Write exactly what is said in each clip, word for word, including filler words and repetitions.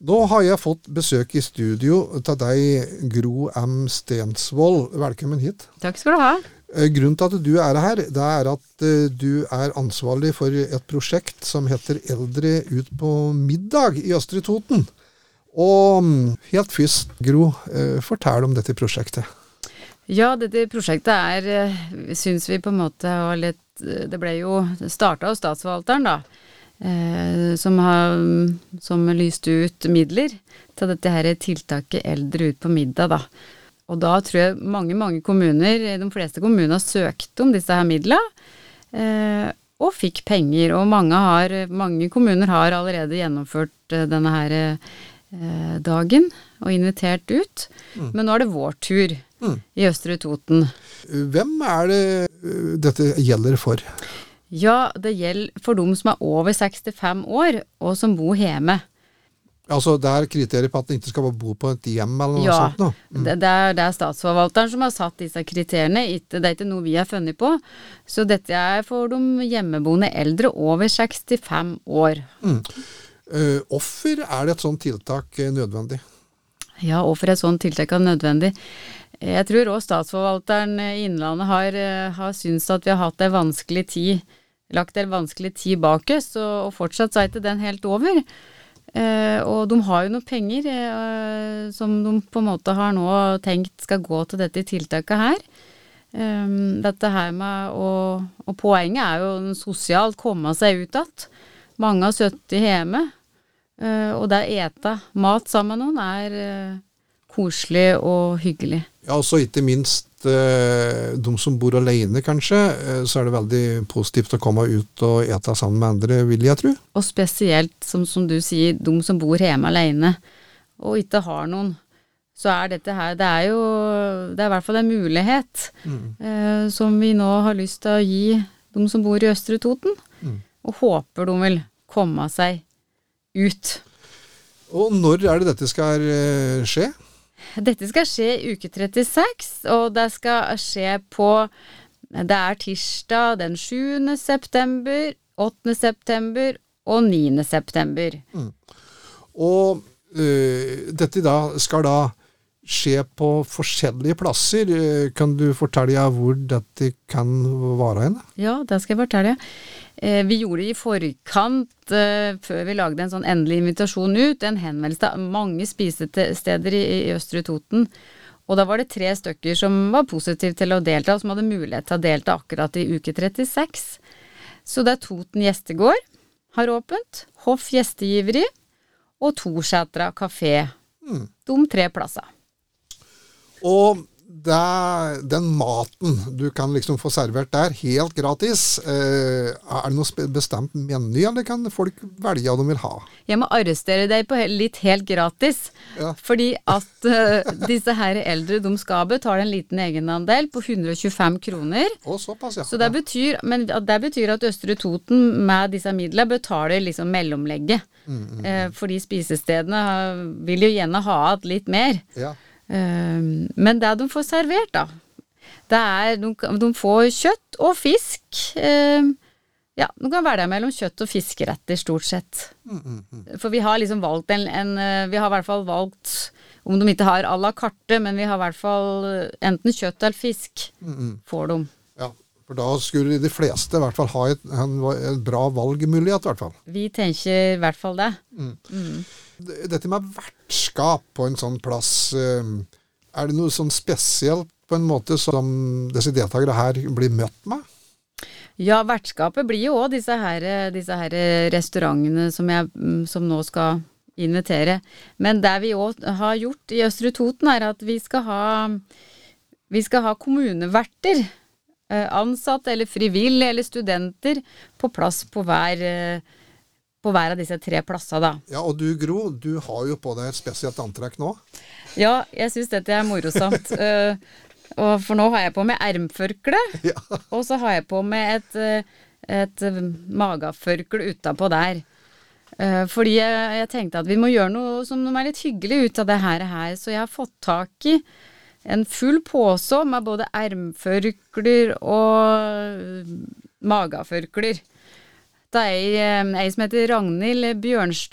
Nå har jeg fått besøk i studio av deg, Gro M. Stensvold. Velkommen hit. Takk skal du ha. Grunnen til at du er her, det er at du er ansvarlig for et prosjekt som heter Eldre ut på middag i Østre Toten. Og helt først, Gro, fortell om dette prosjektet. Ja, dette prosjektet er, synes vi på en måte var litt, det ble jo startet av statsforvalteren da, eh, som har som lyst ut midler til dette her tiltaket Eldre ut på middag da. Og da tror jeg mange, mange kommuner, de fleste kommuner har søkt om disse her midlene, eh, og fikk penger, og mange, har, mange kommuner har allerede gjennomført eh, denne her eh, dagen og invitert ut, mm. men nå er det vår tur. Mm. I Østre Toten. Hvem er det dette gjelder for? Ja, det gjelder for de som er over sekstifem år, og som bor hjemme. Altså, det er kriterier på at de ikke skal bo på et hjem eller noe ja, sånt? Ja, mm. det, det, er, det er statsforvalteren som har satt disse kriteriene. Det er ikke noe vi har funnet på. Så dette er for de hjemmeboende eldre over sekstifem år. Mm. Uh, hvorfor er det et sånt tiltak nødvendig? Ja, hvorfor et sånt tiltak er nødvendig? Jeg tror også statsforvalteren i Innlandet har, har syntes at vi har hatt en vanskelig tid, lagt en vanskelig tid bak oss, og fortsatt så er ikke den helt over. Eh, og de har jo noen penger eh, som de på en måte har nå tenkt skal gå til dette tiltaket her. Eh, dette her med, og, og poenget er jo sosialt komme seg ut at mange har suttet hjemme, eh, og det å ete mat sammen med noen er eh, koselig og hyggelig. Ja, og så ikke minst eh, de som bor alene kanskje, eh, så er det veldig positivt å komme ut og ete sammen med andre, vil jeg tro. Og spesielt, som, som du sier, de som bor hjemme alene og ikke har noen, så er dette her, det er jo, det er i hvert fall en mulighet mm. eh, som vi nå har lyst til å gi de som bor i Østre Toten, mm. og håper de vil komme seg ut. Og når er det dette skal eh, skje? Dette skal skje i uke trettiseks, og det skal skje på, det er tirsdag den sjuende september, åttende september og niende september. Mm. Og øh, dette da skal da skje på forskjellige plasser. Kan du fortelle hvor dette kan være henne? Ja, det skal jeg fortelle. Eh, vi gjorde i forkant, eh, før vi lagde en sånn endelig invitasjon ut, en henvendelse til mange spisesteder i, i Østre Toten. Og da var det tre stykker som var positive til å delta, og som hadde mulighet til å delta akkurat i uke trettiseks. Så det er Toten Gjestegård har åpent, Hoff Gjestegiveri og Torsetra Café. Mm. De tre plasser. Og det er den maten du kan liksom få servert der, helt gratis. Eh, er det noe bestemt meny, eller kan folk velge hva de vil ha? Jeg må arrestere deg på litt helt gratis, ja. Fordi at uh, disse her eldre, de skal betale en liten egenandel på hundre og tjuefem kroner. Å, såpass, ja. Så det betyr, men det betyr at Østre Toten med disse midlene betaler liksom mellomlegget. Mm, mm, mm. Eh, fordi spisestedene har, vil jo gjerne ha litt mer. Ja. Uh, men det de får servert da, det er, de, de får kjøtt og fisk, uh, ja, de kan velge mellom kjøtt og fiskeretter stort sett. Mm, mm, mm. For vi har liksom valgt en, en, vi har i hvert fall valgt, om de ikke har à la carte, men vi har i hvert fall enten kjøtt eller fisk mm, mm. for dem. Ja, for da skulle de fleste i hvert fall ha et, en, en bra valgmulighet i hvert fall. Vi tenker i hvert fall det. Mm. Mm. Dette med vertskap på en sånn plass, er det noe sånn spesielt på en måte som disse deltakere her blir møtt med? Ja, vertskapet blir jo også disse her, disse her restaurantene som, jeg, som nå skal invitere. Men det vi også har gjort i Østre Toten er at vi skal ha, vi skal ha kommuneverter, ansatt eller frivillige eller studenter på plass på hver på hver av disse tre plasser da. Ja, og du Gro, du har jo på deg et spesielt antrekk nå. Ja, jeg synes dette er morosamt. uh, og for nå har jeg på med ermførkle, ja. Og så har jeg på med et, et magaførkle utenpå der. Uh, fordi jeg, jeg tenkte at vi må gjøre noe som er litt hyggelig ut av det her, her. Så jeg har fått tak i en full påse med både ermførkler og magaførkler. Det er ei som heter Ragnhild Bjørnstad,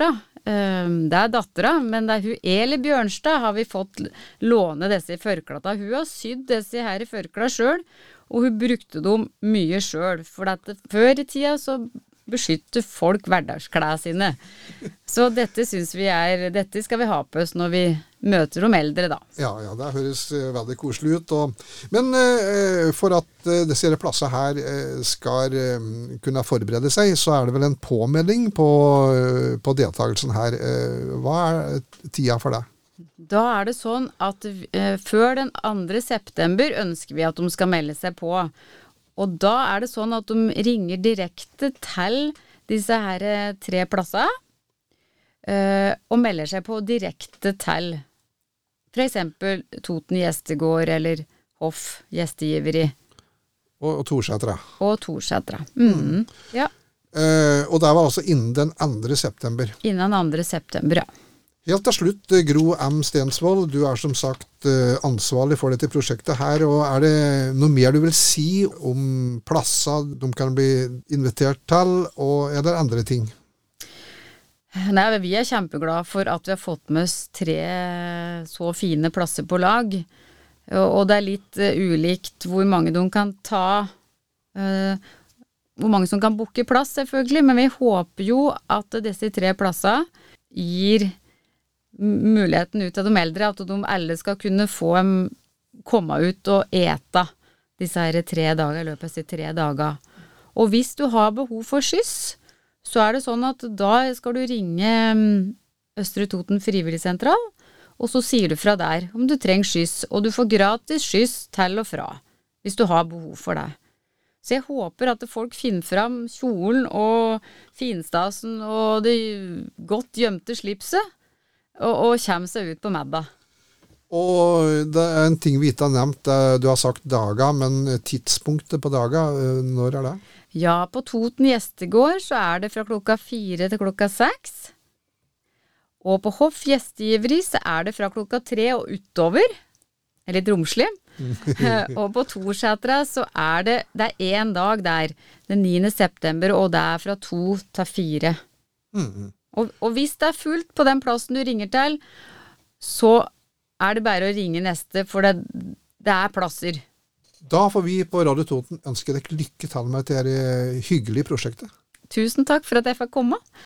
Det er dattera, men det er hun Eli Bjørnstad har vi fått låne disse førklata. Hun har sydd disse her i førkla selv, og hun brukte dem mye selv, for at før i tida så beskytter folk hverdagsklær sine. Så dette synes vi er, dette skal vi ha på oss når vi møter de eldre da. Ja, ja, det høres uh, veldig koselig ut. Og, men uh, for at uh, disse plasser her uh, skal uh, kunne forberede seg, så er det vel en påmelding på, uh, på deltakelsen her. Uh, hva er tida for det? Da er det sånn at uh, før den andre september ønsker vi at de skal melde seg på. Og da er det sånn at de ringer direkte til disse her tre plasser, uh, og melder seg på direkte til for eksempel Toten Gjestegård eller Hoff Gjestegiveri. Og, og Torsetra. Og Torsetra. Mm. Mm. Ja. Uh, og det var altså innen den andre september. Innen andre september, ja. Helt til slutt, Gro M. Stensvold, du er som sagt ansvarlig for dette prosjektet her, og er det noe mer du vil si om plasser de kan bli invitert til, og er det andre ting? Nei, vi er kjempeglade for at vi har fått med oss tre så fine plasser på lag, og det er litt ulikt hvor mange de kan ta, hvor mange som kan boke plass selvfølgelig, men vi håper jo at disse tre plasser gir muligheten ut av de eldre, at de alle skal kunne få en, komme ut og ete disse her tre dager, i løpet av disse tre dager. Og hvis du har behov for skyss, så er det sånn at da skal du ringe Østre Toten Frivilligsentral, og så sier du fra der om du trenger skyss, og du får gratis skyss til og fra, hvis du har behov for det. Så jeg håper at folk finner fram kjolen og finstasen og det godt gjemte slipset, Og, og kommer seg ut på medda. Og det er en ting vi ikke har nevnt, du har sagt dager, men tidspunktet på dager, når er det? Ja, på Toten Gjestegård så er det fra klokka fire til klokka seks. Og på Hoff Gjestegiveri så er det fra klokka tre og utover. Det er litt romslig. Og på Torsetra så er det, det er en dag der, den niende september, og det er fra to til fire. Mhm. Og, og hvis det er fullt på den plassen du ringer til, så er det bare å ringe neste, for det, det er plasser. Da får vi på Radio Toten ønske deg lykke til med dette hyggelige prosjektet. Tusen takk for at jeg fikk komme.